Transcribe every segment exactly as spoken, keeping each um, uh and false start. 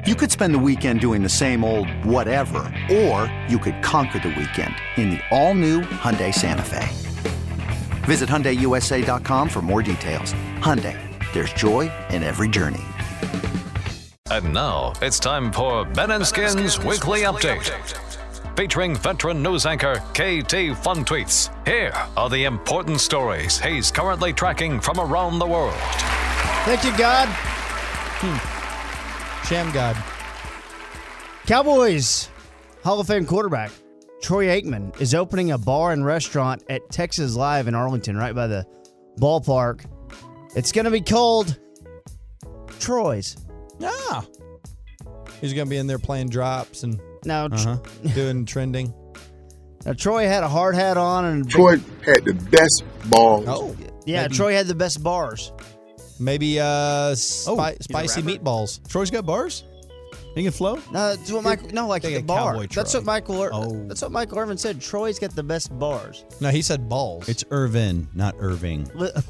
You could spend the weekend doing the same old whatever, or you could conquer the weekend in the all-new Hyundai Santa Fe. Visit Hyundai U S A dot com for more details. Hyundai, there's joy in every journey. And now it's time for Ben and Skin's Weekly Update. Featuring veteran news anchor K T Fun Tweets. Here are the important stories he's currently tracking from around the world. Thank you, God. Hmm. Sham God. Cowboys Hall of Fame quarterback Troy Aikman is opening a bar and restaurant at Texas Live in Arlington, right by the ballpark. It's going to be called Troy's. Ah. He's going to be in there playing drops and now uh-huh. doing trending. Now, Troy had a hard hat on. and Troy had the best balls. Oh, yeah, maybe, Troy had the best bars. Maybe uh, spi- Oh, spicy meatballs. Troy's got bars? He can flow? No, that's what Michael, no, like Like the a bar. Cowboy That's Troy. what Michael. Oh. That's what Michael Irvin said. Troy's got the best bars. No, he said balls. It's Irvin, not Irving.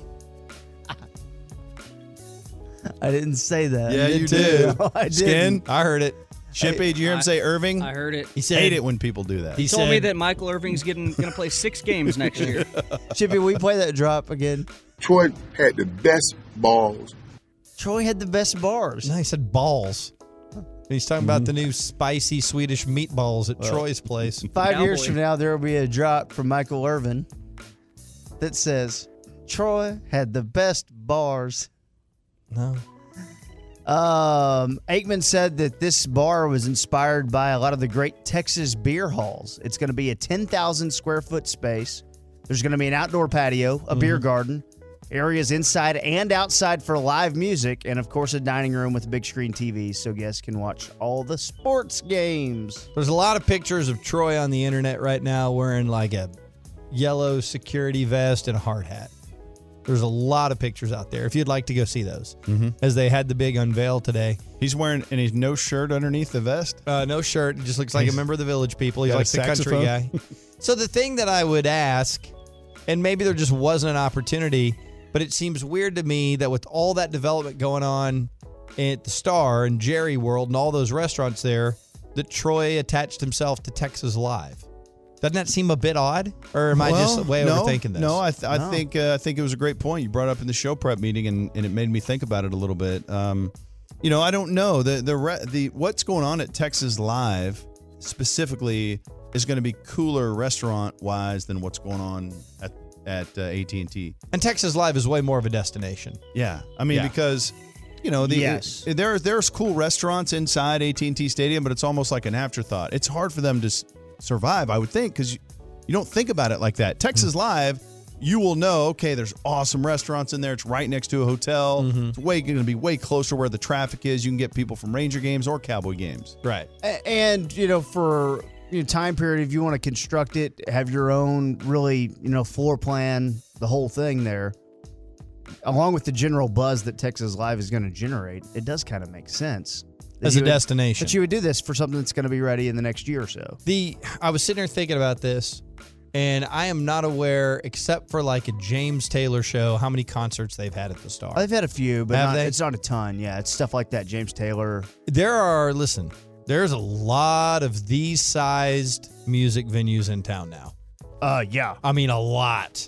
I didn't say that. Yeah, I you too. did. No, I Skin? didn't. I heard it. Shippy, did you hear him I- say Irving? I heard it. He hate it when people do that. He told said, me that Michael Irving's getting going to play six games next year. Chippy, will you play that drop again? Troy had the best balls. Troy had the best bars. No, he said balls. He's talking about the new spicy Swedish meatballs at Troy's place. Five Cowboy. years from now, there will be a drop from Michael Irvin that says, Troy had the best bars. No. Um, Aikman said that this bar was inspired by a lot of the great Texas beer halls. It's going to be a ten thousand square foot space. There's going to be an outdoor patio, a mm-hmm. beer garden, areas inside and outside for live music, and, of course, a dining room with big screen T Vs so guests can watch all the sports games. There's a lot of pictures of Troy on the internet right now wearing like a yellow security vest and a hard hat. There's a lot of pictures out there if you'd like to go see those. Mm-hmm. As they had the big unveil today. He's wearing, and he's no shirt underneath the vest? Uh, no shirt. He just looks like He's a member of the Village People. He's got like a the country guy. So the thing that I would ask, and maybe there just wasn't an opportunity, but it seems weird to me that with all that development going on at the Star and Jerry World and all those restaurants there, that Troy attached himself to Texas Live. Doesn't that seem a bit odd? Or am I well, just way no, overthinking this? No, I, th- I No. think uh, I think it was a great point you brought up in the show prep meeting, and, and it made me think about it a little bit. Um, you know, I don't know the the re- the what's going on at Texas Live specifically is going to be cooler restaurant wise than what's going on at at uh, A T and T. And Texas Live is way more of a destination. Yeah, I mean Yeah. because. You know, the, Yes. it, there there's cool restaurants inside A T and T Stadium, but it's almost like an afterthought. It's hard for them to s- survive, I would think, because you, you don't think about it like that. Texas Live, you will know, okay, there's awesome restaurants in there. It's right next to a hotel. Mm-hmm. It's way going to be way closer where the traffic is. You can get people from Ranger games or Cowboy games. Right. A- And, you know, for you know, time period, if you want to construct it, have your own really, you know, floor plan, the whole thing there, along with the general buzz that Texas Live is going to generate, it does kind of make sense. that As a you would- destination. That you would do this for something that's going to be ready in the next year or so. The I was sitting here thinking about this, and I am not aware, except for like a James Taylor show, how many concerts they've had at the Star. I've had a few, but Have not, they? it's not a ton. Yeah, it's stuff like that. James Taylor. There are, listen, there's a lot of these sized music venues in town now. Uh, yeah. I mean, a lot.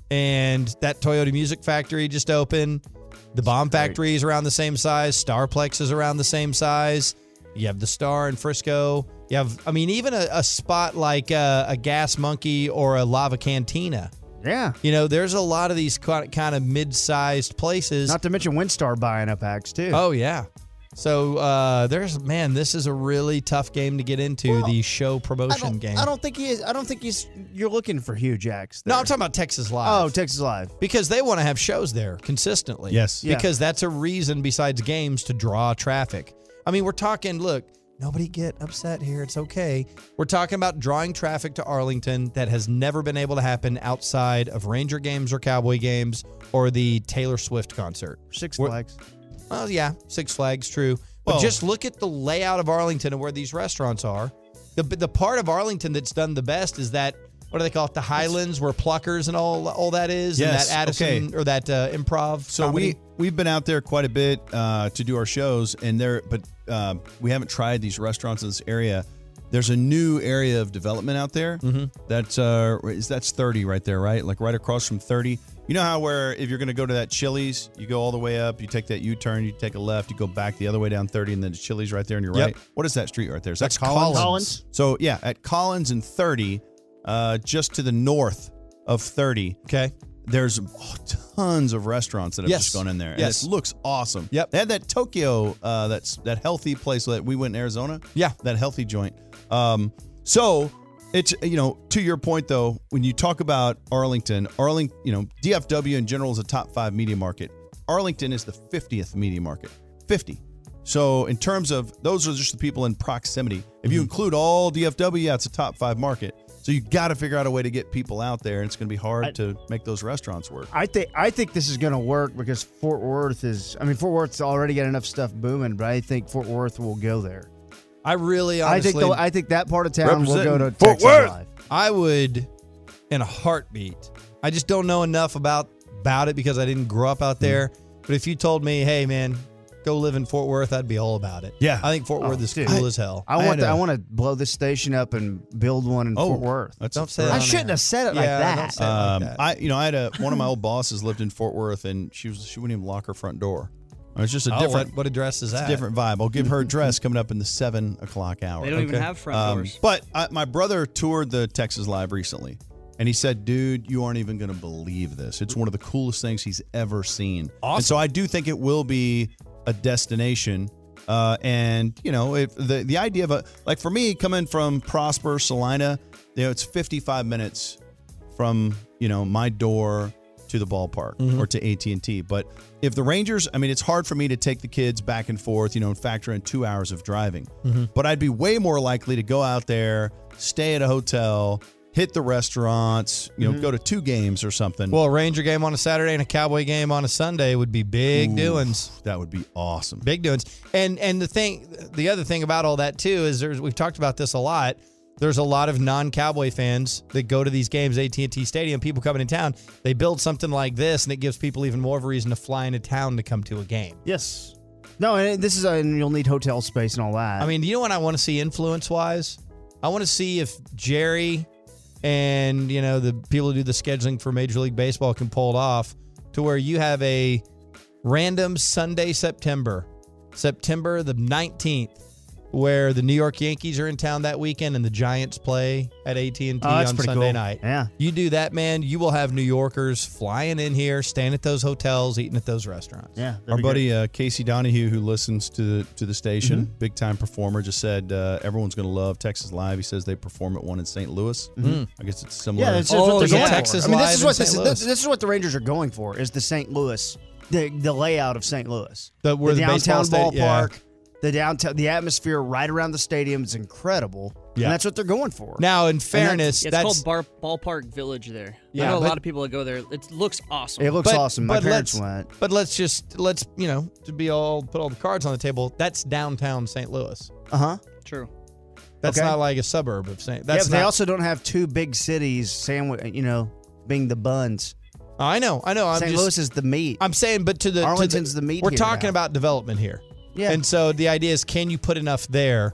And that Toyota Music Factory just opened. The Bomb Factory is around the same size. Starplex is around the same size. You have the Star in Frisco. You have, I mean, even a, a spot like a, a Gas Monkey or a Lava Cantina. Yeah. You know, there's a lot of these kind of mid-sized places. Not to mention Windstar buying up acts, too. Oh, yeah. So uh, there's, man, this is a really tough game to get into, Well, the show I promotion don't, game. I don't think he is. I don't think he's. You're looking for huge acts. no, there. I'm talking about Texas Live. Oh, Texas Live. Because they want to have shows there consistently. Yes. Yeah. Because that's a reason besides games to draw traffic. I mean, we're talking, look, nobody get upset here. It's okay. We're talking about drawing traffic to Arlington that has never been able to happen outside of Ranger games or Cowboy games or the Taylor Swift concert. Six We're- Flags. Well, yeah, Six Flags, true. But Well- just look at the layout of Arlington and where these restaurants are. The the part of Arlington that's done the best is that what do they call it? The Highlands, where Pluckers and all all that is. Yes, And that Addison okay. or that uh, improv. So comedy. we we've been out there quite a bit uh, to do our shows, and there, but uh, we haven't tried these restaurants in this area. There's a new area of development out there. Mm-hmm. That's uh, is that's thirty right there, right? Like right across from thirty. You know how where if you're going to go to that Chili's, you go all the way up, you take that U-turn, you take a left, you go back the other way down thirty, and then Chili's right there on your Yep. right. What is that street right there? Is That's that Collins? Collins. So yeah, at Collins and thirty, uh, just to the north of thirty. Okay. There's tons of restaurants that have Yes. just gone in there. Yes. And it looks awesome. Yep. They had that Tokyo, uh, that's that healthy place that we went in Arizona. Yeah. That healthy joint. Um, so it's, you know, to your point though, when you talk about Arlington, Arlington, you know, D F W in general is a top five media market. Arlington is the fiftieth media market. fifty. So in terms of, those are just the people in proximity. If you Mm-hmm. include all D F W, yeah, it's a top five market. So you got to figure out a way to get people out there, and it's going to be hard I- to make those restaurants work. I think I think this is going to work because Fort Worth is. I mean, Fort Worth's already got enough stuff booming, but I think Fort Worth will go there. I really I honestly, think the, I think that part of town will go to Representing Fort Texas Worth. Live. I would, in a heartbeat. I just don't know enough about about it because I didn't grow up out there. But if you told me, hey man, go live in Fort Worth, I'd be all about it. Yeah. I think Fort Oh, Worth is dude. cool as hell. I I want had to, I a- want to blow this station up and build one in Oh, Fort Worth. That's Don't a say that I on shouldn't there. have said it like Yeah, that. don't say it like Um, that. I, you know, I had a one of my old bosses lived in Fort Worth, and she was she wouldn't even lock her front door. It's just a Oh, different, what, what address is it's that? a different vibe. I'll give her address coming up in the seven o'clock hour. They don't even Okay. have front Um, doors. but I, my brother toured the Texas Live recently, and he said, "Dude, you aren't even going to believe this. It's one of the coolest things he's ever seen." Awesome. And so I do think it will be a destination. Uh, and you know, if the the idea of a like for me coming from Prosper, Salina, you know, it's fifty-five minutes from you know my door to the ballpark or to A T and T. But if the Rangers, I mean, it's hard for me to take the kids back and forth, you know, and factor in two hours of driving. But I'd be way more likely to go out there, stay at a hotel, hit the restaurants, you know, go to two games or something. Well, a Ranger game on a Saturday and a Cowboy game on a Sunday would be big Ooh, doings. That would be awesome. Big doings. And and the thing, the other thing about all that too is there's we've talked about this a lot. There's a lot of non-Cowboy fans that go to these games, A T and T Stadium. People coming in town, they build something like this, and it gives people even more of a reason to fly into town to come to a game. Yes. No, and this is, a, and you'll need hotel space and all that. I mean, you know what I want to see influence-wise? I want to see if Jerry and, you know, the people who do the scheduling for Major League Baseball can pull it off to where you have a random Sunday, September, September the nineteenth, where the New York Yankees are in town that weekend and the Giants play at A T and T Oh, that's on pretty Sunday cool. night. Yeah. You do that, man, you will have New Yorkers flying in here, staying at those hotels, eating at those restaurants. yeah. that'd Our be great. buddy uh, Casey Donahue, who listens to the to the station, Mm-hmm. big time performer, just said uh, everyone's going to love Texas Live. He says they perform at one in Saint Louis. I guess it's similar. Yeah, that's just Oh, what they're yeah. going Texas for. I mean, this Live is in what this Saint is. Louis. This, this is what the Rangers are going for. Is the Saint Louis, the the layout of Saint Louis, The- where the downtown baseball sta- yeah. ballpark, the downtown, the atmosphere right around the stadium is incredible. Yeah. And that's what they're going for. Now, in fairness, Yeah, it's that's called Bar- Ballpark Village there. Yeah, I know a but- lot of people that go there. It looks awesome. It looks But- awesome. My but parents let's- went. But let's just let's you know to be all put all the cards on the table. That's downtown Saint Louis. Uh huh. True. That's Okay. not like a suburb of Saint. Yeah, That's but they not- also don't have two big cities. Sandwich, you know, being the buns. Oh, I know, I know. I'm Saint just, Louis is the meat. I'm saying, but to the to Arlington's the meat We're here talking now. about development here. Yeah. And so the idea is, can you put enough there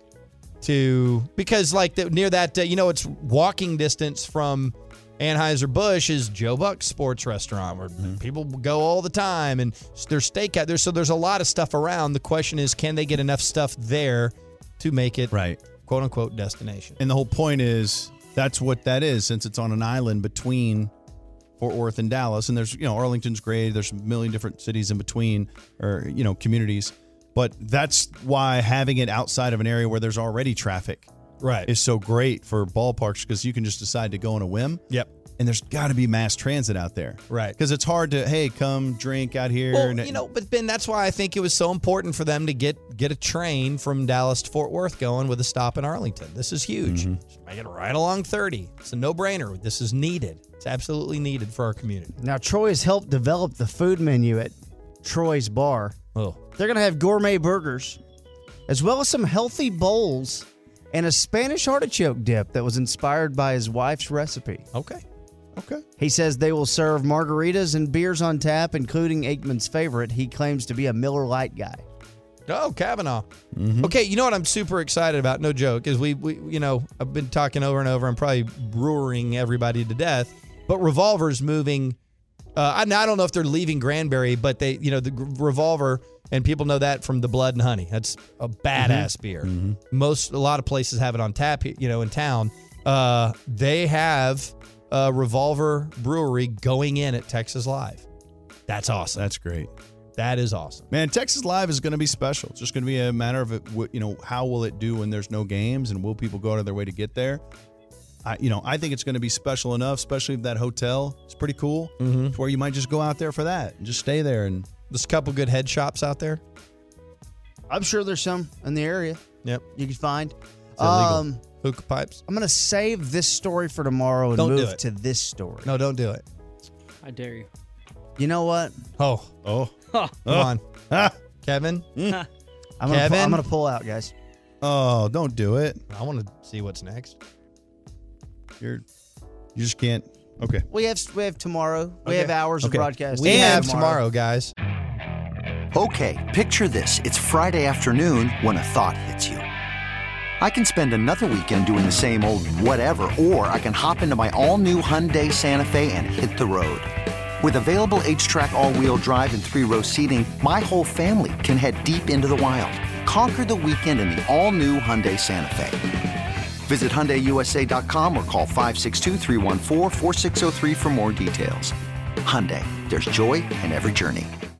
to because like the, near that uh, you know it's walking distance from Anheuser-Busch is Joe Buck's Sports Restaurant where people go all the time and there's steakhouse there. So there's a lot of stuff around. The question is, can they get enough stuff there to make it right. quote unquote destination? And the whole point is that's what that is, since it's on an island between Fort Worth and Dallas. And there's, you know, Arlington's great. There's a million different cities in between, or, you know, communities. But that's why having it outside of an area where there's already traffic Right. is so great for ballparks, because you can just decide to go on a whim. Yep. And there's got to be mass transit out there. Right. Because it's hard to, hey, come drink out here. Well, and- you know, but Ben, that's why I think it was so important for them to get get a train from Dallas to Fort Worth going with a stop in Arlington. This is huge. Just make it right along thirty. It's a no-brainer. This is needed. It's absolutely needed for our community. Now, Troy has helped develop the food menu at Troy's Bar. Oh, They're going to have gourmet burgers, as well as some healthy bowls and a Spanish artichoke dip that was inspired by his wife's recipe. Okay. Okay. He says they will serve margaritas and beers on tap, including Aikman's favorite. He claims to be a Miller Lite guy. Oh, Kavanaugh. Mm-hmm. Okay, you know what I'm super excited about? No joke, is we, we, you know, I've been talking over and over. I'm probably brewing everybody to death, but Revolver's moving. Uh, I, I don't know if they're leaving Granbury, but they, you know, the Revolver, and people know that from the Blood and Honey. That's a badass mm-hmm. beer. Mm-hmm. Most, a lot of places have it on tap, you know, in town. Uh, they have a Revolver brewery going in at Texas Live. That's awesome. That's great. That is awesome. Man, Texas Live is going to be special. It's just going to be a matter of, it, you know, how will it do when there's no games, and will people go out of their way to get there? I, you know, I think it's going to be special enough, especially if that hotel is pretty cool, mm-hmm. where you might just go out there for that and just stay there. And there's a couple good head shops out there. I'm sure there's some in the area. Yep, you can find. It's um, hookah pipes. I'm going to save this story for tomorrow and don't move to this story. No, don't do it. I dare you. You know what? Oh, oh, oh. come on, ah. Kevin. Mm. I'm gonna Kevin. Pu- I'm going to pull out, guys. Oh, don't do it. I want to see what's next. You're, you just can't. Okay. We have we have tomorrow. We okay. have hours okay. of broadcast. We have tomorrow. tomorrow, guys. Okay, picture this. It's Friday afternoon when a thought hits you. I can spend another weekend doing the same old whatever, or I can hop into my all-new Hyundai Santa Fe and hit the road. With available H-Track all-wheel drive and three-row seating, my whole family can head deep into the wild. Conquer the weekend in the all-new Hyundai Santa Fe. Visit Hyundai U S A dot com or call five six two, three one four, four six zero three for more details. Hyundai, there's joy in every journey.